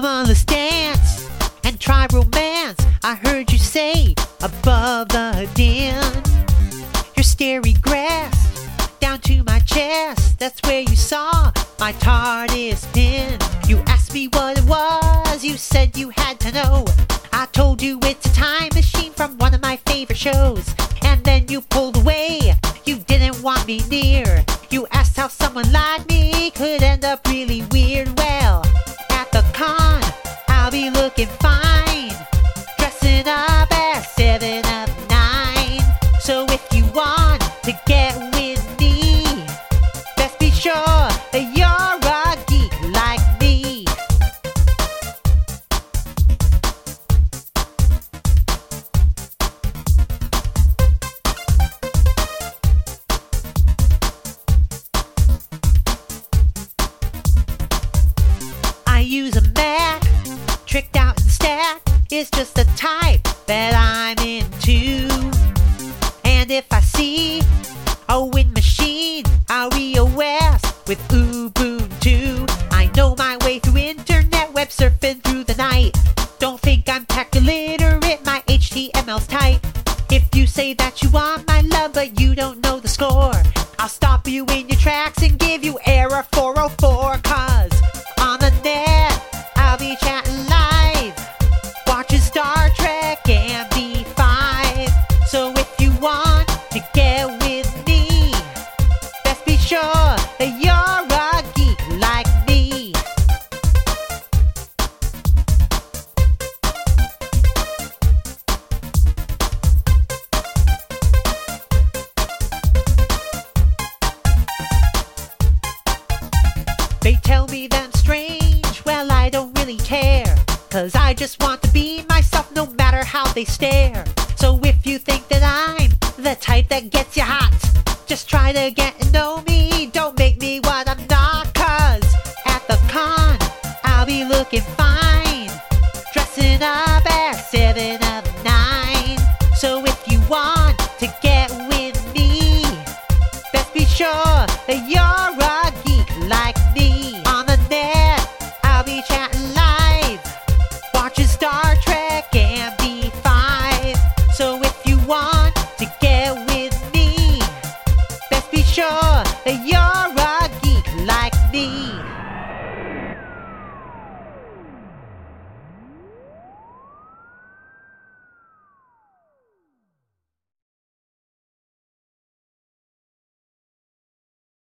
Come on, let's dance and try romance. I heard you say above the din. Your starry grass down to my chest. That's where you saw my TARDIS pin. You asked me what it was. You said you had to know. I told you it's a time machine from one of my favorite shows. And then you pulled away. You didn't want me near. You asked how someone like me could end up really weird. Well, at the con, I'll be looking fine, dressing up as 7 of 9. So if you want to get with me, best be sure that you're a geek like me. I use a Mac, tricked out and stacked. It's just the type that I'm into. And if I see a wind machine, I'll EOS with Ubuntu. I know my way through internet, web surfing through the night. Don't think I'm tech illiterate, my HTML's tight. If you say that you want my love but you don't know the score, I'll stop you in your tracks and give you error 404. Cause on the net, I'll be chatting live, watching Star Trek and B5. So if you want to get with me, best be sure that you're a geek like me. They tell me that I'm strange, well I don't really care, cause I just want to be myself no matter how they stare. So if you think that I'm the type that gets you hot, just try to get to know me, don't make me what I'm not. Cause at the con, I'll be looking fine,